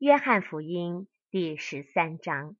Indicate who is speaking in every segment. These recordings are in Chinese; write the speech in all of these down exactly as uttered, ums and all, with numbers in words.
Speaker 1: 约翰福音第十三章。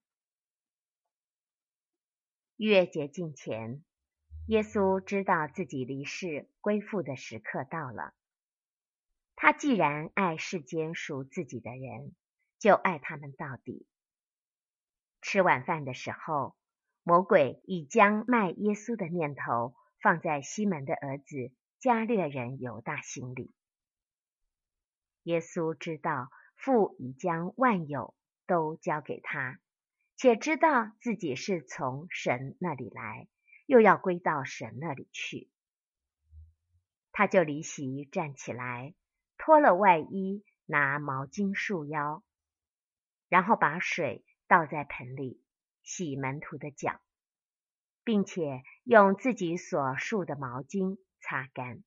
Speaker 1: 月节近前，耶稣知道自己离世归父的时刻到了。他既然爱世间属自己的人，就爱他们到底。吃晚饭的时候，魔鬼已将卖耶稣的念头放在西门的儿子加略人犹大心里。耶稣知道父已将万有都交给他，且知道自己是从神那里来，又要归到神那里去。他就离席站起来，脱了外衣，拿毛巾束腰，然后把水倒在盆里，洗门徒的脚，并且用自己所束的毛巾擦干。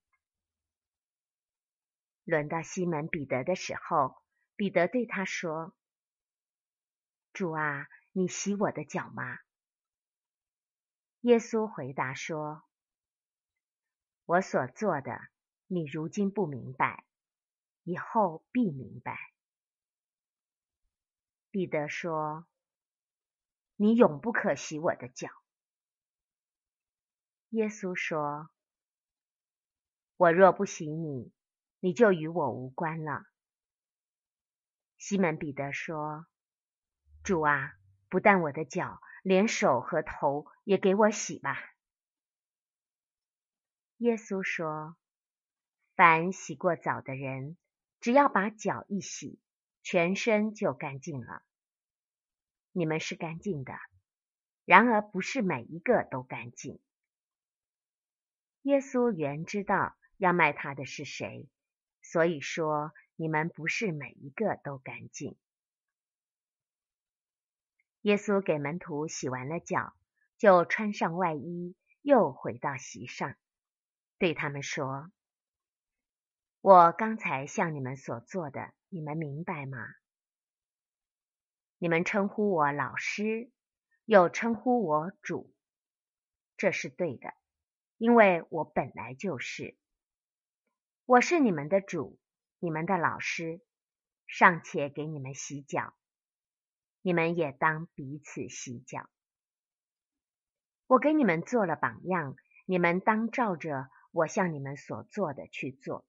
Speaker 1: 轮到西门彼得的时候，彼得对他说：主啊，你洗我的脚吗？耶稣回答说：我所做的，你如今不明白，以后必明白。彼得说：你永不可洗我的脚。耶稣说：我若不洗你，你就与我无关了。西门彼得说：主啊，不但我的脚，连手和头也给我洗吧。耶稣说：凡洗过澡的人，只要把脚一洗，全身就干净了。你们是干净的，然而不是每一个都干净。耶稣原知道要卖他的是谁，所以说你们不是每一个都干净。耶稣给门徒洗完了脚，就穿上外衣，又回到席上，对他们说：我刚才向你们所做的，你们明白吗？你们称呼我老师，又称呼我主，这是对的，因为我本来就是。我是你们的主，你们的老师，尚且给你们洗脚，你们也当彼此洗脚。我给你们做了榜样，你们当照着我向你们所做的去做。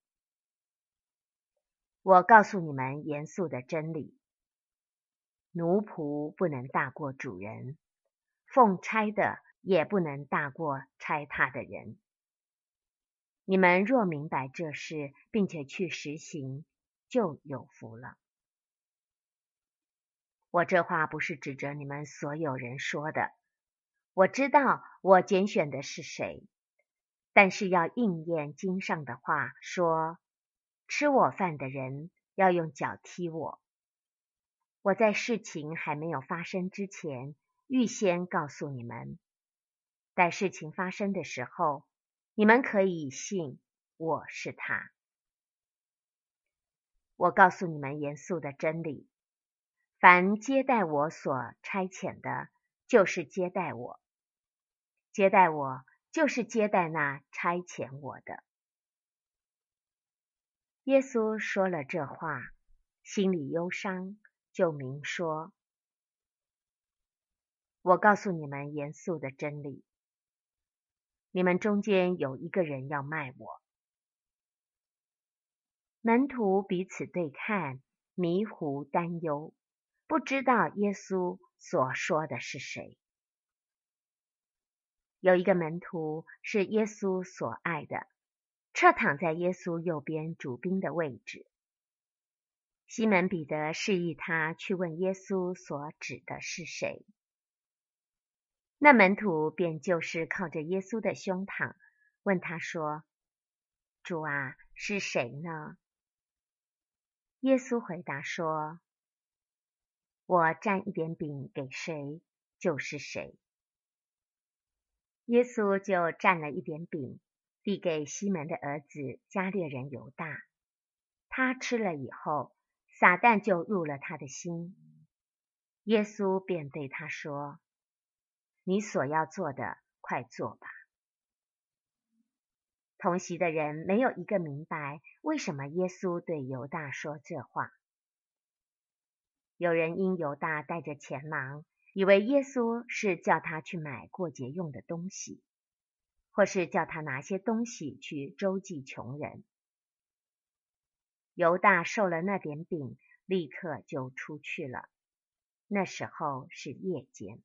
Speaker 1: 我告诉你们严肃的真理，奴仆不能大过主人，奉差的也不能大过差他的人。你们若明白这事，并且去实行，就有福了。我这话不是指着你们所有人说的，我知道我拣选的是谁，但是要应验经上的话，说吃我饭的人要用脚踢我。我在事情还没有发生之前，预先告诉你们，待事情发生的时候，你们可以信我是他。我告诉你们严肃的真理，凡接待我所差遣的，就是接待我；接待我，就是接待那差遣我的。耶稣说了这话，心里忧伤，就明说：我告诉你们严肃的真理，你们中间有一个人要卖我。门徒彼此对看，迷糊担忧，不知道耶稣所说的是谁。有一个门徒是耶稣所爱的，侧躺在耶稣右边主宾的位置。西门彼得示意他去问耶稣所指的是谁。那门徒便就是靠着耶稣的胸膛，问他说：主啊，是谁呢？耶稣回答说：我蘸一点饼给谁，就是谁。耶稣就蘸了一点饼，递给西门的儿子加略人犹大。他吃了以后，撒旦就入了他的心。耶稣便对他说：你所要做的，快做吧。同席的人没有一个明白为什么耶稣对犹大说这话。 有人因犹大带着钱囊，以为耶稣是叫他去买过节用的东西，或是叫他拿些东西去周济穷人。犹大受了那点饼，立刻就出去了。那时候是夜间。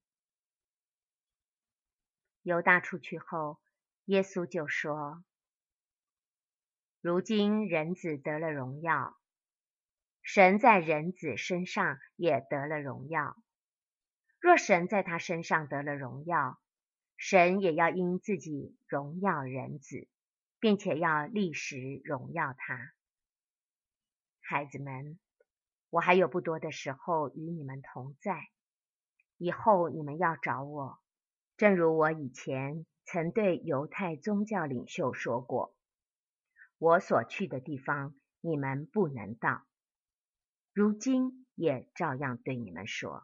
Speaker 1: 犹大出去后，耶稣就说：如今人子得了荣耀，神在人子身上也得了荣耀。若神在他身上得了荣耀，神也要因自己荣耀人子，并且要立时荣耀他。孩子们，我还有不多的时候与你们同在，以后你们要找我，正如我以前曾对犹太宗教领袖说过，我所去的地方你们不能到，如今也照样对你们说。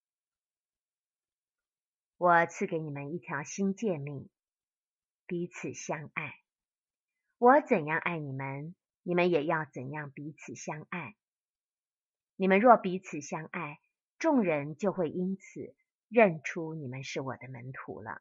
Speaker 1: 我赐给你们一条新诫命，彼此相爱。我怎样爱你们，你们也要怎样彼此相爱。你们若彼此相爱，众人就会因此认出你们是我的门徒了。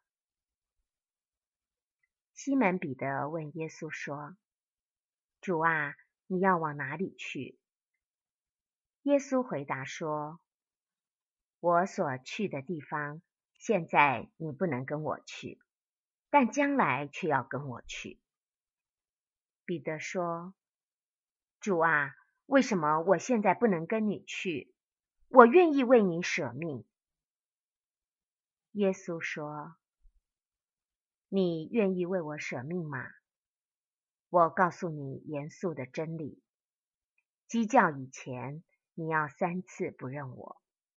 Speaker 1: 西门彼得问耶稣说：主啊，你要往哪里去？耶稣回答说：我所去的地方，现在你不能跟我去，但将来却要跟我去。彼得说：主啊，为什么我现在不能跟你去？我愿意为你舍命。耶稣说：你愿意为我舍命吗？我告诉你严肃的真理，鸡叫以前，你要三次不认我。